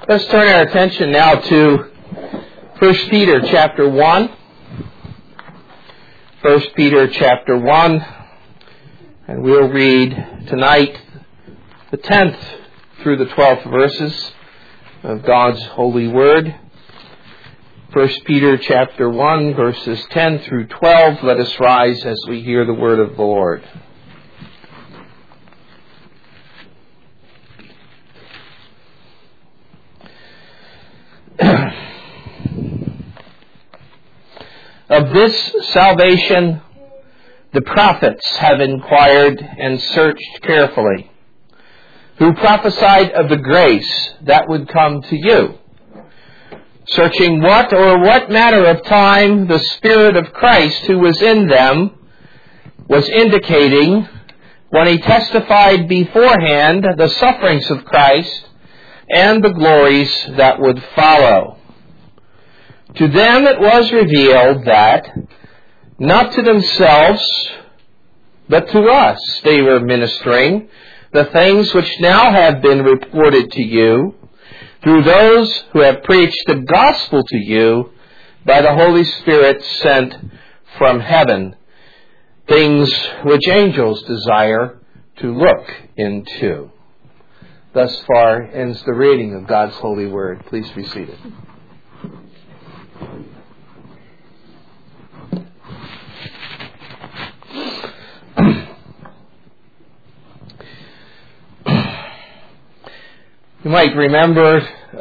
Let's turn our attention now to 1 Peter chapter 1. 1 Peter chapter 1, and we'll read tonight the 10th through the 12th verses of God's holy word. 1 Peter chapter 1, verses 10 through 12. Let us rise as we hear the word of the Lord. Of this salvation the prophets have inquired and searched carefully, who prophesied of the grace that would come to you, searching what matter of time the Spirit of Christ who was in them was indicating when he testified beforehand the sufferings of Christ and the glories that would follow. To them it was revealed that, not to themselves, but to us they were ministering the things which now have been reported to you through those who have preached the gospel to you by the Holy Spirit sent from heaven, things which angels desire to look into. Thus far ends the reading of God's holy word. Please be seated. You might remember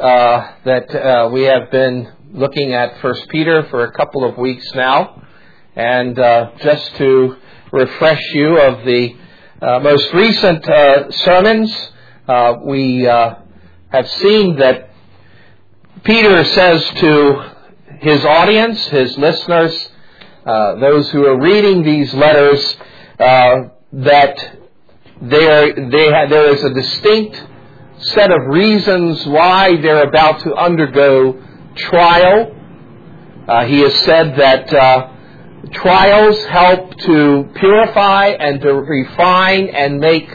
that we have been looking at 1 Peter for a couple of weeks now. And just to refresh you of the most recent sermons, we have seen that Peter says to his audience, his listeners, those who are reading these letters, that there is a distinct set of reasons why they're about to undergo trial. He has said that trials help to purify and to refine and make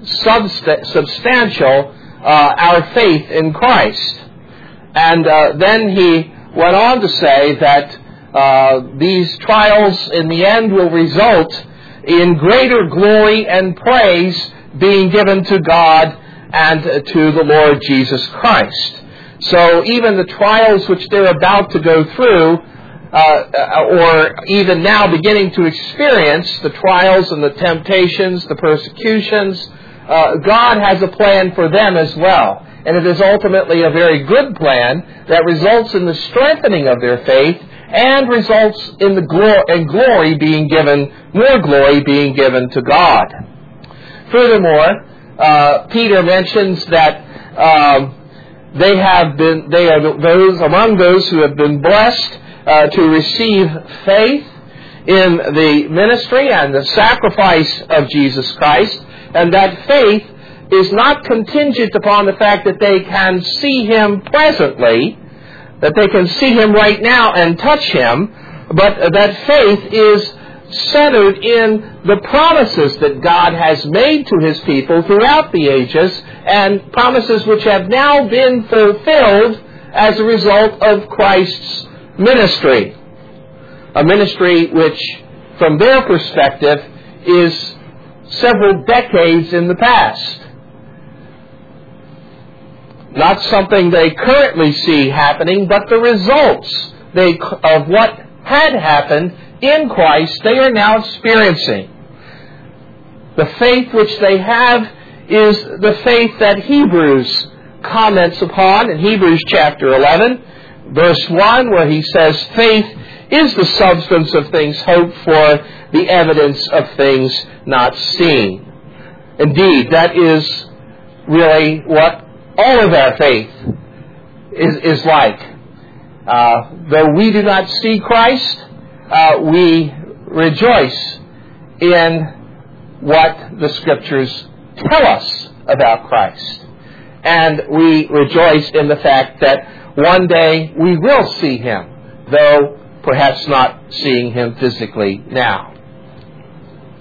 substantial our faith in Christ. And then he went on to say that these trials in the end will result in greater glory and praise being given to God and to the Lord Jesus Christ. So even the trials which they're about to go through, or even now beginning to experience, the trials and the temptations, the persecutions, God has a plan for them as well. And it is ultimately a very good plan that results in the strengthening of their faith and results in the glory being given, more glory being given to God. Furthermore, Peter mentions that they are those among those who have been blessed to receive faith in the ministry and the sacrifice of Jesus Christ, and that faith is not contingent upon the fact that they can see Him presently, that they can see Him right now and touch Him, but that faith is centered in the promises that God has made to His people throughout the ages, and promises which have now been fulfilled as a result of Christ's ministry. A ministry which, from their perspective, is several decades in the past. Not something they currently see happening, but the results of what had happened in Christ they are now experiencing. The faith which they have is the faith that Hebrews comments upon in Hebrews chapter 11, verse 1, where he says, "Faith is the substance of things hoped for, the evidence of things not seen." Indeed, that is really what all of our faith is like. Though we do not see Christ, we rejoice in what the Scriptures tell us about Christ. And we rejoice in the fact that one day we will see Him, though perhaps not seeing Him physically now.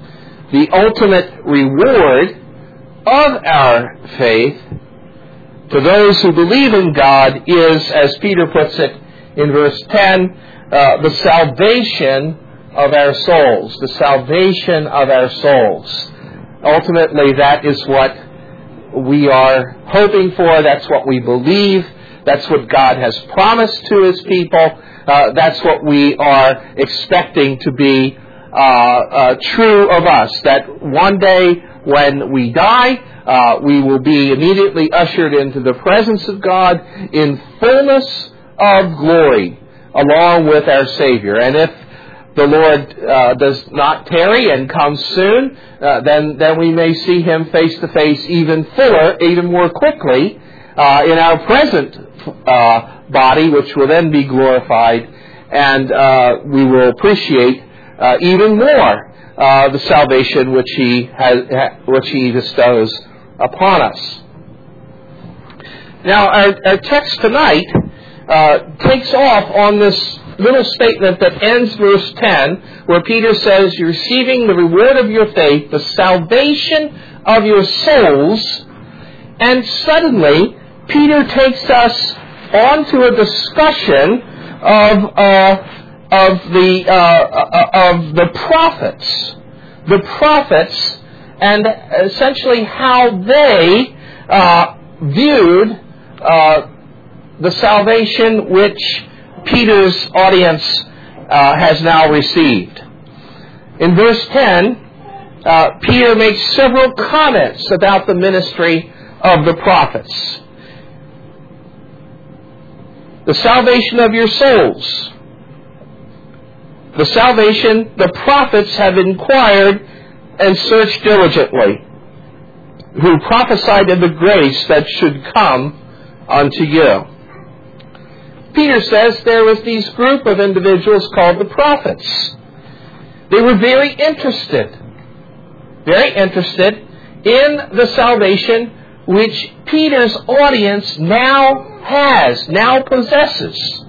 The ultimate reward of our faith to those who believe in God is, as Peter puts it in verse 10, the salvation of our souls. The salvation of our souls. Ultimately, that is what we are hoping for. That's what we believe. That's what God has promised to His people. That's what we are expecting to be true of us. That one day when we die, we will be immediately ushered into the presence of God in fullness of glory, along with our Savior. And if the Lord does not tarry and comes soon, then we may see Him face to face even fuller, even more quickly, in our present body, which will then be glorified, and we will appreciate even more the salvation which He bestows upon us. Now, our text tonight takes off on this little statement that ends verse 10, where Peter says, "You're receiving the reward of your faith, the salvation of your souls," and suddenly Peter takes us onto a discussion of the prophets, and essentially how they viewed the salvation which Peter's audience has now received. In verse 10, Peter makes several comments about the ministry of the prophets. The salvation of your souls. The salvation the prophets have inquired and searched diligently, who prophesied of the grace that should come unto you. Peter says there was these group of individuals called the prophets. They were very interested in the salvation which Peter's audience now possesses.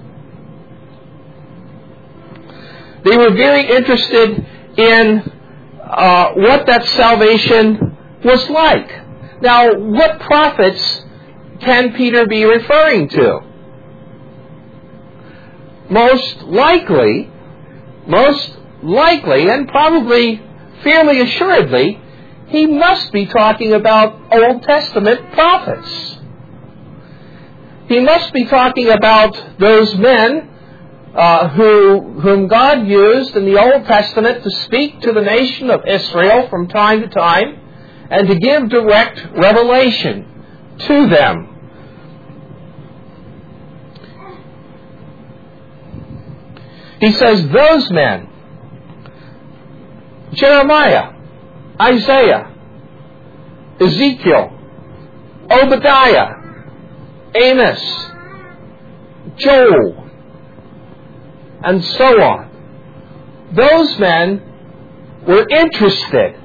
They were very interested in what that salvation was like. Now, what prophets can Peter be referring to? Most likely, and probably fairly assuredly, he must be talking about Old Testament prophets. He must be talking about those men whom God used in the Old Testament to speak to the nation of Israel from time to time and to give direct revelation to them. He says those men, Jeremiah, Isaiah, Ezekiel, Obadiah, Amos, Joel, and so on. Those men were interested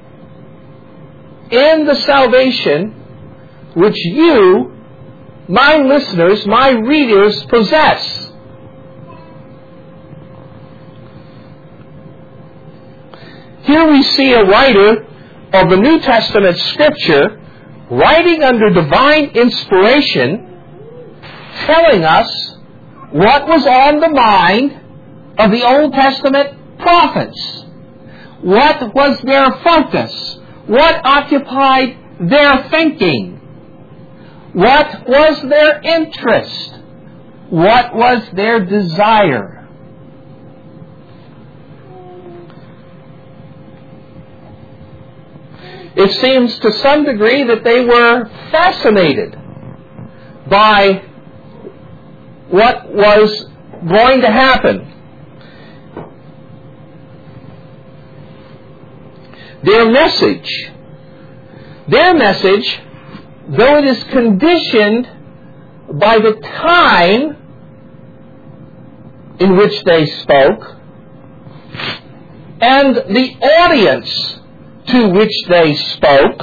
in the salvation which you, my listeners, my readers, possess. Here we see a writer of the New Testament Scripture writing under divine inspiration, telling us what was on the mind of the Old Testament prophets. What was their focus? What occupied their thinking? What was their interest? What was their desire? It seems to some degree that they were fascinated by what was going to happen. Their message, though it is conditioned by the time in which they spoke and the audience to which they spoke,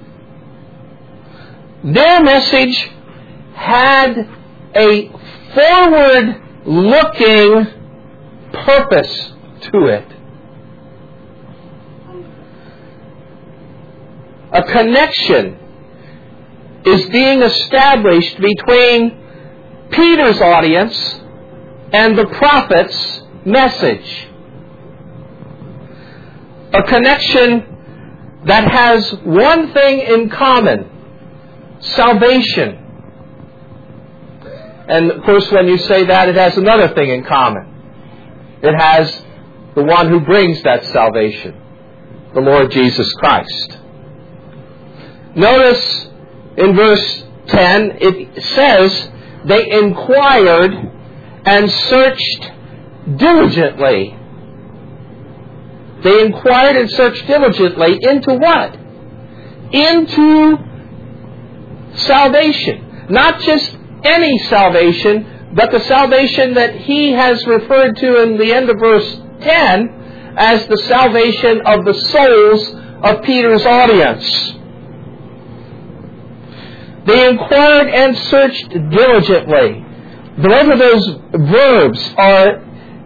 their message had a forward-looking purpose to it. A connection is being established between Peter's audience and the prophet's message. A connection that has one thing in common: salvation. And of course, when you say that, it has another thing in common. It has the one who brings that salvation, the Lord Jesus Christ. Notice in verse 10, it says, they inquired and searched diligently. They inquired and searched diligently into what? Into salvation. Not just any salvation, but the salvation that he has referred to in the end of verse 10 as the salvation of the souls of Peter's audience. They inquired and searched diligently. Both of those verbs are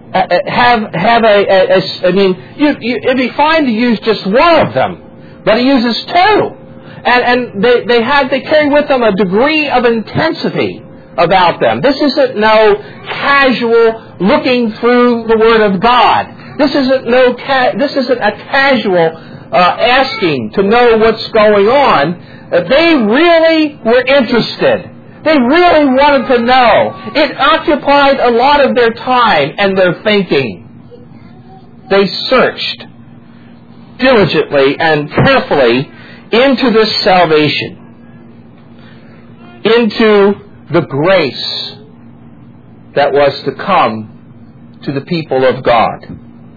it'd be fine to use just one of them, but he uses two, and they carry with them a degree of intensity about them. This isn't no casual looking through the Word of God. This isn't a casual asking to know what's going on. They really were interested. They really wanted to know. It occupied a lot of their time and their thinking. They searched diligently and carefully into this salvation, into the grace that was to come to the people of God.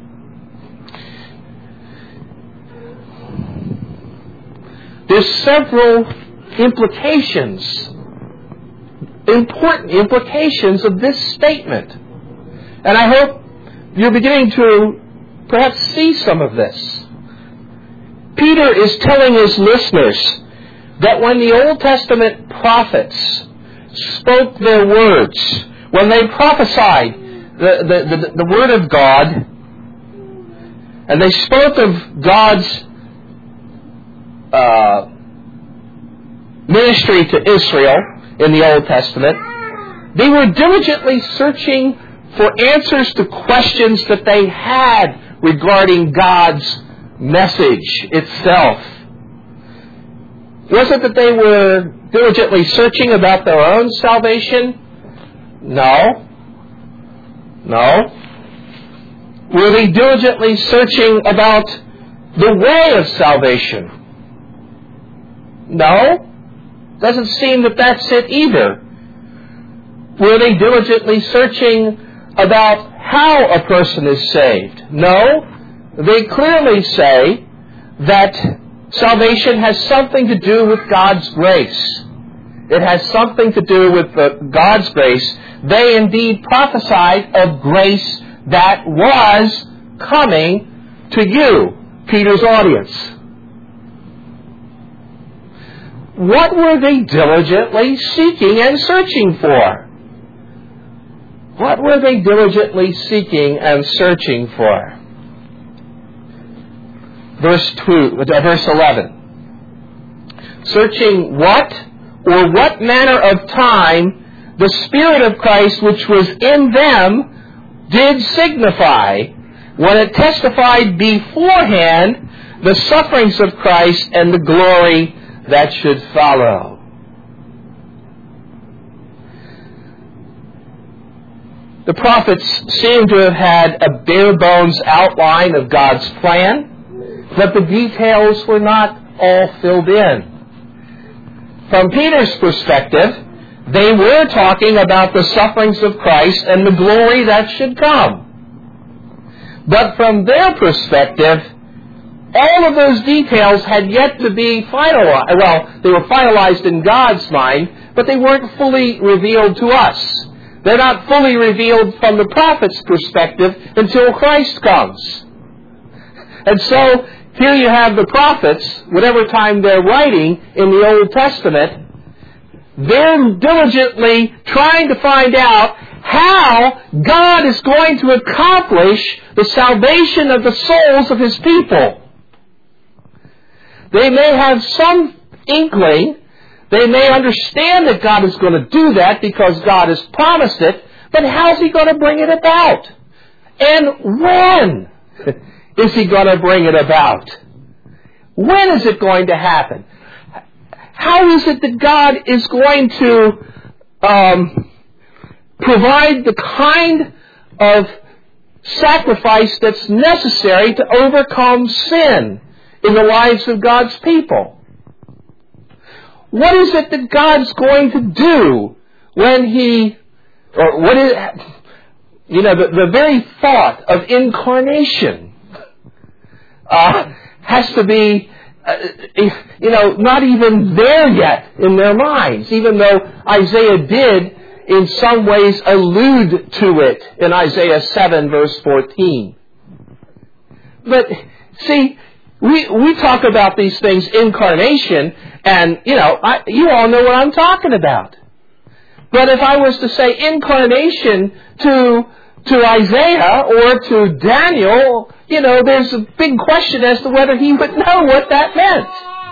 There's several implications, important implications of this statement. And I hope you're beginning to perhaps see some of this. Peter is telling his listeners that when the Old Testament prophets spoke their words, when they prophesied the Word of God, and they spoke of God's ministry to Israel in the Old Testament, they were diligently searching for answers to questions that they had regarding God's message itself. Was it that they were diligently searching about their own salvation? No. Were they diligently searching about the way of salvation? No. Doesn't seem that that's it either. Were they diligently searching about how a person is saved? No. They clearly say that salvation has something to do with God's grace. It has something to do with God's grace. They indeed prophesied of grace that was coming to you, Peter's audience. What were they diligently seeking and searching for? What were they diligently seeking and searching for? Verse 11. Searching what or what manner of time the Spirit of Christ which was in them did signify, when it testified beforehand the sufferings of Christ and the glory that should follow. The prophets seem to have had a bare-bones outline of God's plan, but the details were not all filled in. From Peter's perspective, they were talking about the sufferings of Christ and the glory that should come. But from their perspective, all of those details had yet to be finalized. Well, they were finalized in God's mind, but they weren't fully revealed to us. They're not fully revealed from the prophet's perspective until Christ comes. And so, here you have the prophets, whatever time they're writing in the Old Testament, they're diligently trying to find out how God is going to accomplish the salvation of the souls of His people. They may have some inkling They may understand that God is going to do that because God has promised it, but how's He going to bring it about? And when is He going to bring it about? When is it going to happen? How is it that God is going to provide the kind of sacrifice that's necessary to overcome sin in the lives of God's people? What is it that God's going to do when He, or what is, the very thought of incarnation has to be, not even there yet in their minds, even though Isaiah did in some ways allude to it in Isaiah 7 verse 14. But see, we talk about these things, incarnation, and you all know what I'm talking about. But if I was to say incarnation to Isaiah or to Daniel, there's a big question as to whether he would know what that meant.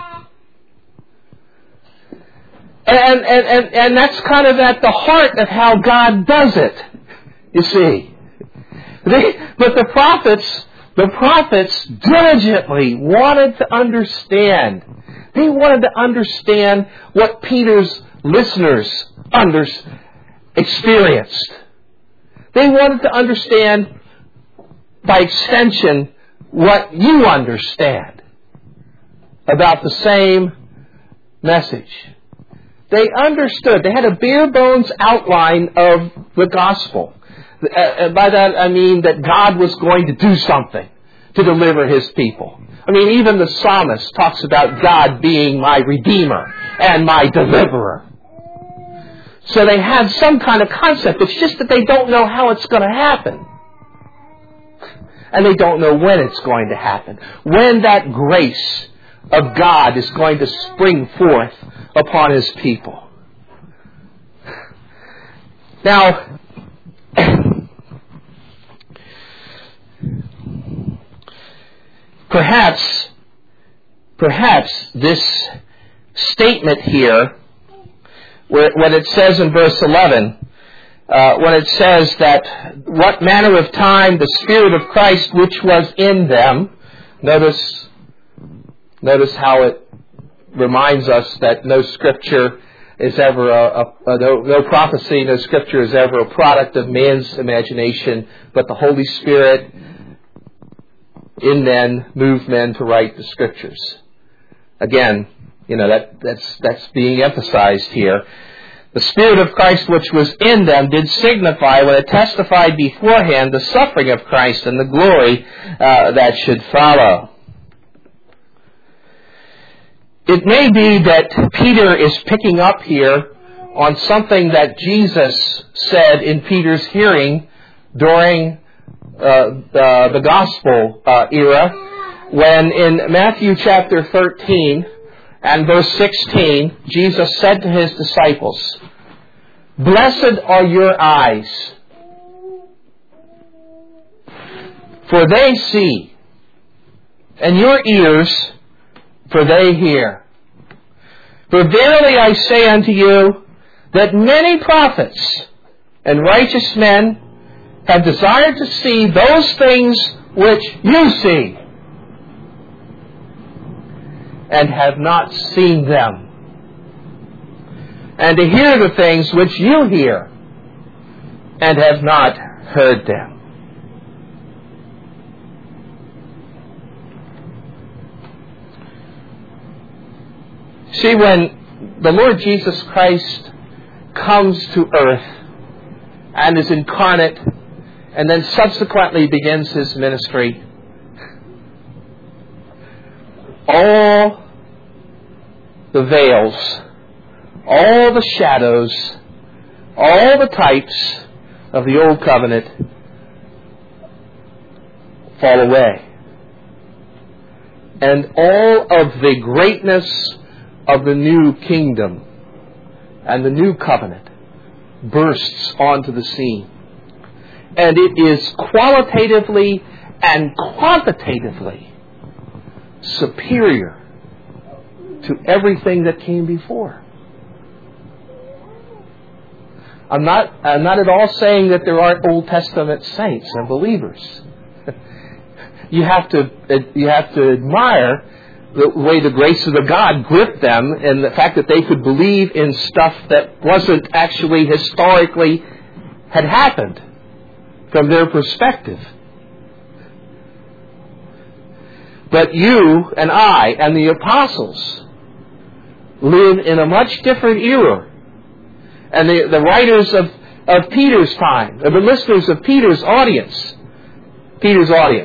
And that's kind of at the heart of how God does it, you see. But the prophets diligently wanted to understand. They wanted to understand what Peter's listeners experienced. They wanted to understand, by extension, what you understand about the same message. They understood. They had a bare bones outline of the gospel. By that I mean that God was going to do something to deliver His people. I mean, even the psalmist talks about God being my Redeemer and my Deliverer. So they have some kind of concept. It's just that they don't know how it's going to happen. And they don't know when it's going to happen. When that grace of God is going to spring forth upon His people. Now, perhaps this statement here, when it says in verse 11, when it says that what manner of time the Spirit of Christ which was in them, notice how it reminds us that no scripture is ever no prophecy, no scripture is ever a product of man's imagination, but the Holy Spirit in men moved men to write the scriptures. Again, that's being emphasized here. The Spirit of Christ which was in them did signify when it testified beforehand the suffering of Christ and the glory that should follow. It may be that Peter is picking up here on something that Jesus said in Peter's hearing during the gospel era, when in Matthew chapter 13 and verse 16, Jesus said to His disciples, "Blessed are your eyes, for they see, and your ears, for they hear. For verily I say unto you, that many prophets and righteous men have desired to see those things which you see, and have not seen them, and to hear the things which you hear, and have not heard them." See, when the Lord Jesus Christ comes to earth and is incarnate and then subsequently begins His ministry, all the veils, all the shadows, all the types of the Old Covenant fall away. And all of the greatness of the new kingdom and the new covenant bursts onto the scene. And it is qualitatively and quantitatively superior to everything that came before. I'm not at all saying that there aren't Old Testament saints and believers. You have to admire the way the grace of the God gripped them, and the fact that they could believe in stuff that wasn't actually historically had happened from their perspective. But you and I and the apostles live in a much different era. And the writers of Peter's time, or the listeners of Peter's audience, they're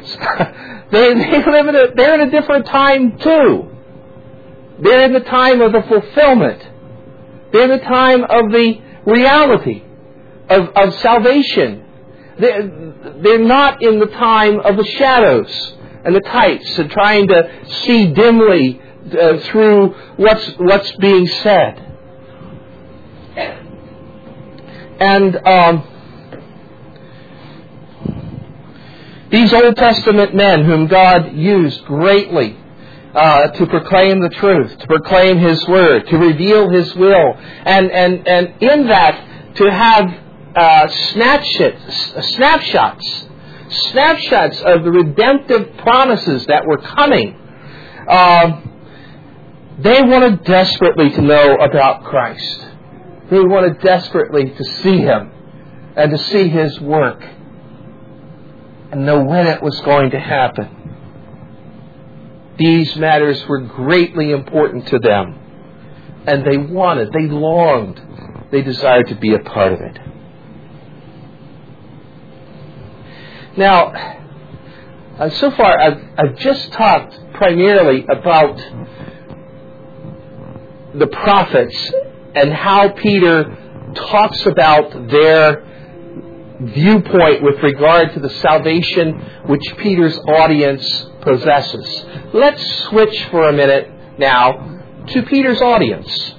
in a different time too. They're in the time of the fulfillment. They're in the time of the reality of salvation. They're not in the time of the shadows and the types and trying to see dimly through what's being said. And these Old Testament men whom God used greatly to proclaim the truth, to proclaim His Word, to reveal His will, and in that to have snapshots of the redemptive promises that were coming. They wanted desperately to know about Christ. They wanted desperately to see Him and to see His work and know when it was going to happen. These matters were greatly important to them, and they longed, they desired to be a part of it. Now, so far I've just talked primarily about the prophets and how Peter talks about their viewpoint with regard to the salvation which Peter's audience possesses. Let's switch for a minute now to Peter's audience.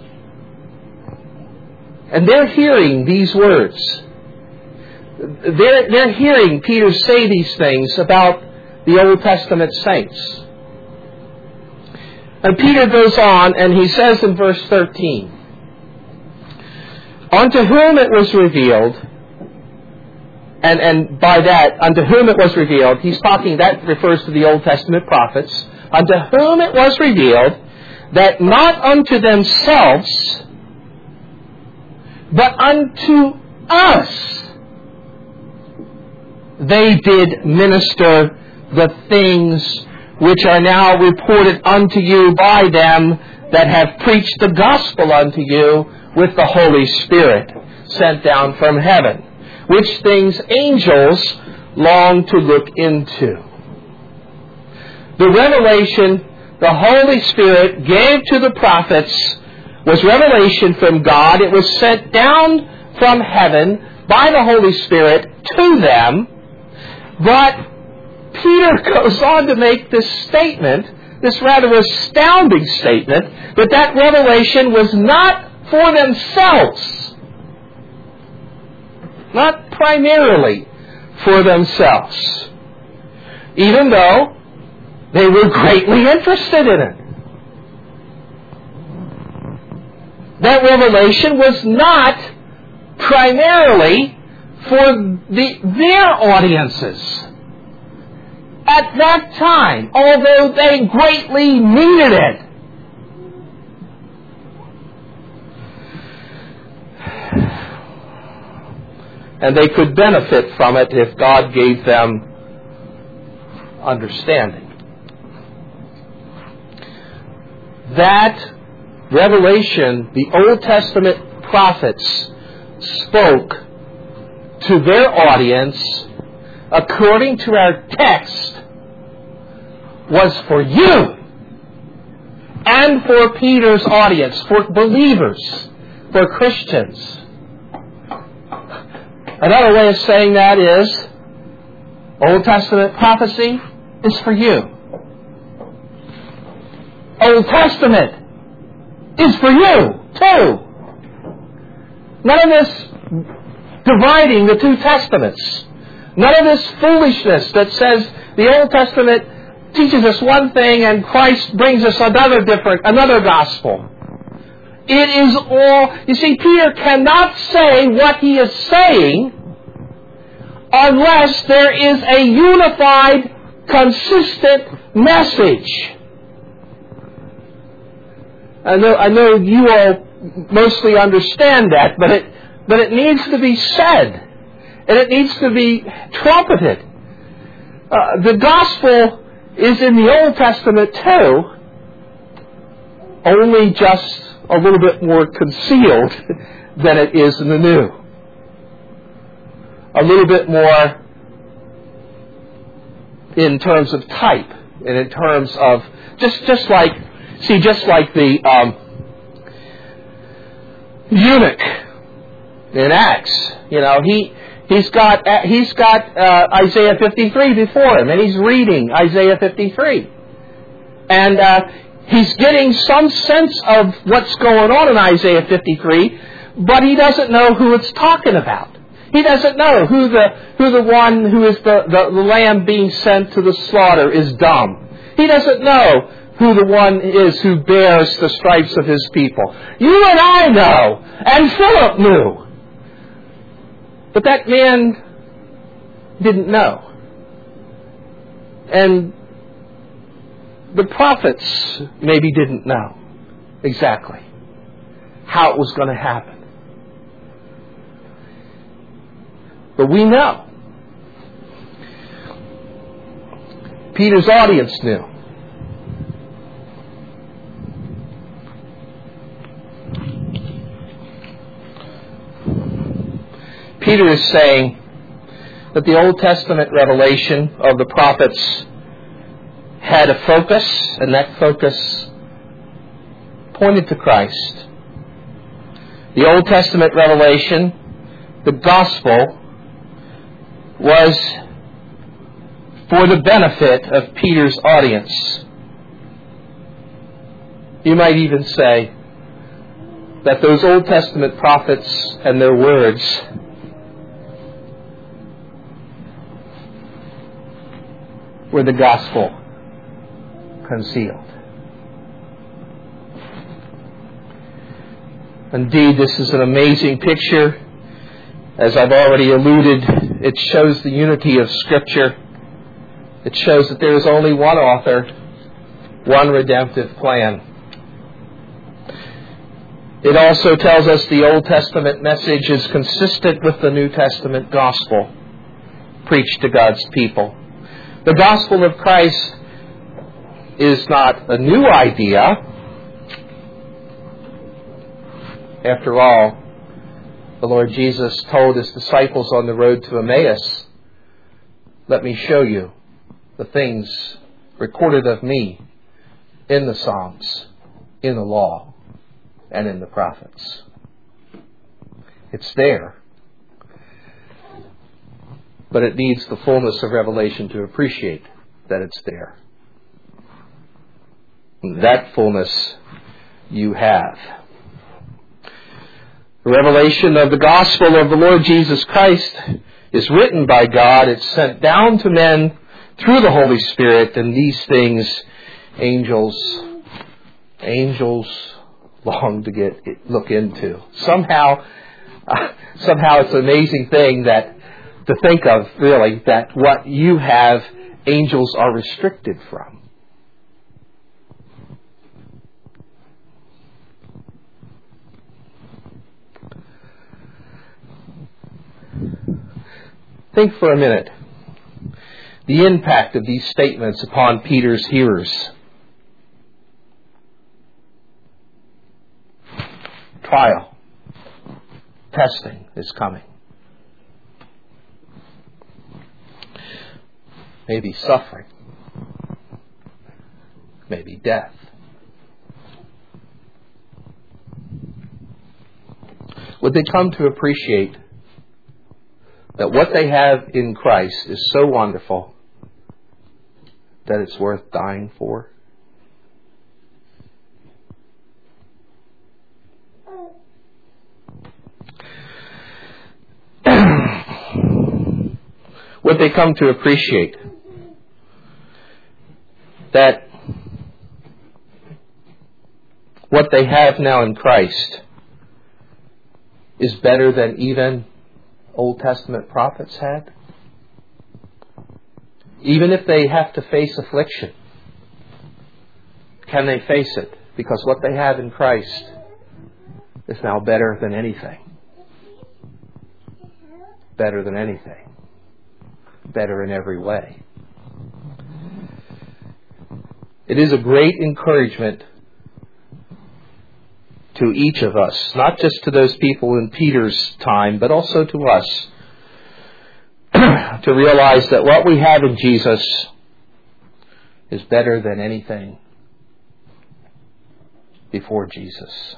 And they're hearing these words. They're hearing Peter say these things about the Old Testament saints. And Peter goes on and he says in verse 13, unto whom it was revealed, and by that, unto whom it was revealed, he's talking, that refers to the Old Testament prophets, unto whom it was revealed that not unto themselves, but unto us they did minister the things which are now reported unto you by them that have preached the gospel unto you with the Holy Spirit sent down from heaven, which things angels long to look into. The revelation the Holy Spirit gave to the prophets was revelation from God. It was sent down from heaven by the Holy Spirit to them. But Peter goes on to make this statement, this rather astounding statement, that revelation was not for themselves. Not primarily for themselves. Even though they were greatly interested in it. That revelation was not primarily for their audiences at that time, although they greatly needed it. And they could benefit from it if God gave them understanding. That revelation, the Old Testament prophets spoke to their audience, according to our text, was for you and for Peter's audience, for believers, for Christians. Another way of saying that is, Old Testament prophecy is for you. Old Testament is for you, too. None of this dividing the two testaments. None of this foolishness that says the Old Testament teaches us one thing and Christ brings us another gospel. It is all... You see, Peter cannot say what he is saying unless there is a unified, consistent message. I know you all mostly understand that, but it needs to be said. And it needs to be trumpeted. The gospel is in the Old Testament too, only just a little bit more concealed than it is in the New. A little bit more in terms of type, and in terms of just like the eunuch in Acts. You know, he's got Isaiah 53 before him, and he's reading Isaiah 53, and he's getting some sense of what's going on in Isaiah 53, but he doesn't know who it's talking about. He doesn't know who the one who is the lamb being sent to the slaughter is dumb. He doesn't know who the one is who bears the stripes of his people. You and I know, and Philip knew. But that man didn't know. And the prophets maybe didn't know exactly how it was going to happen. But we know. Peter's audience knew. Peter is saying that the Old Testament revelation of the prophets had a focus, and that focus pointed to Christ. The Old Testament revelation, the gospel, was for the benefit of Peter's audience. You might even say that those Old Testament prophets and their words were the gospel concealed. Indeed, this is an amazing picture. As I've already alluded, it shows the unity of Scripture. It shows that there is only one author, one redemptive plan. It also tells us the Old Testament message is consistent with the New Testament gospel preached to God's people. The gospel of Christ is not a new idea. After all, the Lord Jesus told His disciples on the road to Emmaus, "Let me show you the things recorded of me in the Psalms, in the law, and in the prophets." It's there. But it needs the fullness of revelation to appreciate that it's there. That fullness you have. The revelation of the gospel of the Lord Jesus Christ is written by God. It's sent down to men through the Holy Spirit, and these things angels long to look into. Somehow it's an amazing thing to think of, really, that what you have, angels are restricted from. Think for a minute the impact of these statements upon Peter's hearers. Trial, testing is coming. Maybe suffering, maybe death. Would they come to appreciate that what they have in Christ is so wonderful that it's worth dying for? Would they come to appreciate that what they have now in Christ is better than even Old Testament prophets had? Even if they have to face affliction, can they face it? Because what they have in Christ is now better than anything. Better than anything. Better in every way. It is a great encouragement to each of us, not just to those people in Peter's time, but also to us, to realize that what we have in Jesus is better than anything before Jesus.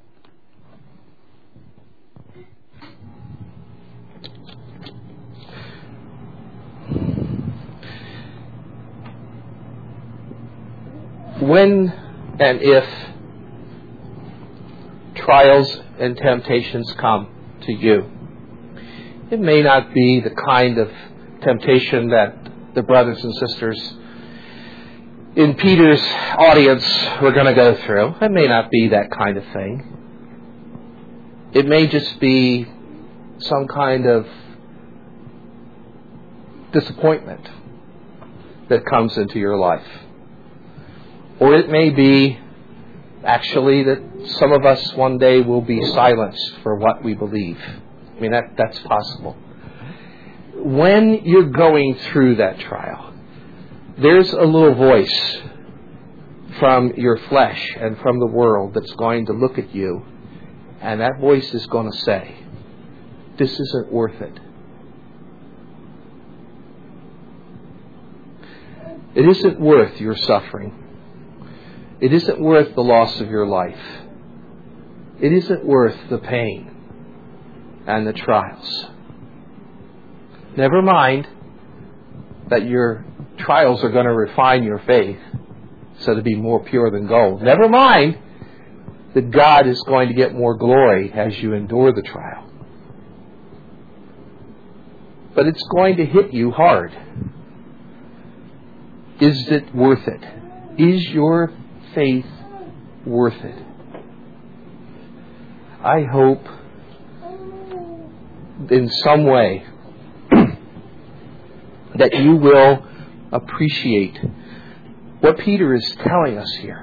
When and if trials and temptations come to you, it may not be the kind of temptation that the brothers and sisters in Peter's audience were going to go through. It may not be that kind of thing. It may just be some kind of disappointment that comes into your life. Or it may be actually that some of us one day will be silenced for what we believe. I mean, that's possible. When you're going through that trial, there's a little voice from your flesh and from the world that's going to look at you, and that voice is going to say, this isn't worth it. It isn't worth your suffering. It isn't worth the loss of your life. It isn't worth the pain and the trials. Never mind that your trials are going to refine your faith so to be more pure than gold. Never mind that God is going to get more glory as you endure the trial. But it's going to hit you hard. Is it worth it? Is your faith worth it? I hope in some way that you will appreciate what Peter is telling us here.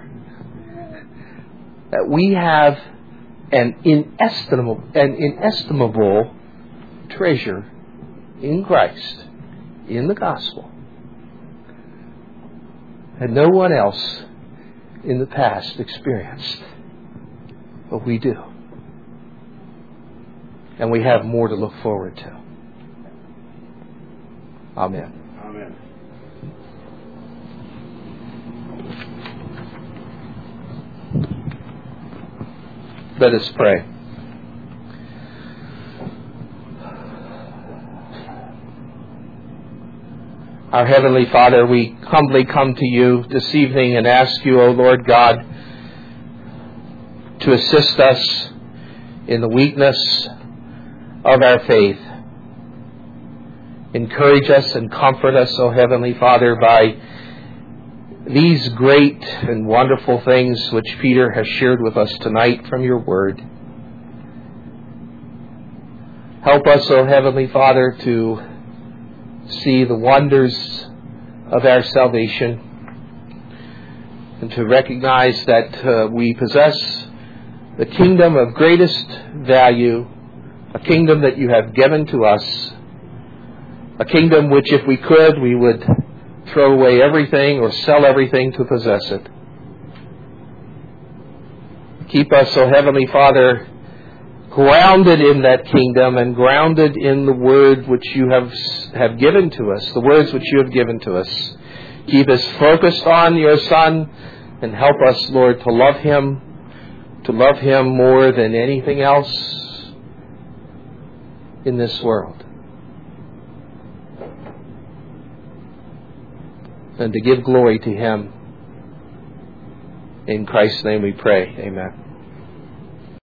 That we have an inestimable treasure in Christ, in the gospel, and no one else in the past experienced. But we do. And we have more to look forward to. Amen. Amen. Let us pray. Our Heavenly Father, we humbly come to you this evening and ask you, O Lord God, to assist us in the weakness of our faith. Encourage us and comfort us, O Heavenly Father, by these great and wonderful things which Peter has shared with us tonight from your word. Help us, O Heavenly Father, to see the wonders of our salvation and to recognize that we possess the kingdom of greatest value, a kingdom that you have given to us, a kingdom which, if we could, we would throw away everything or sell everything to possess it. Keep us, O Heavenly Father, grounded in that kingdom and grounded in the word which you have given to us, the words which you have given to us. Keep us focused on your Son and help us, Lord, to love Him more than anything else in this world. And to give glory to Him. In Christ's name we pray. Amen.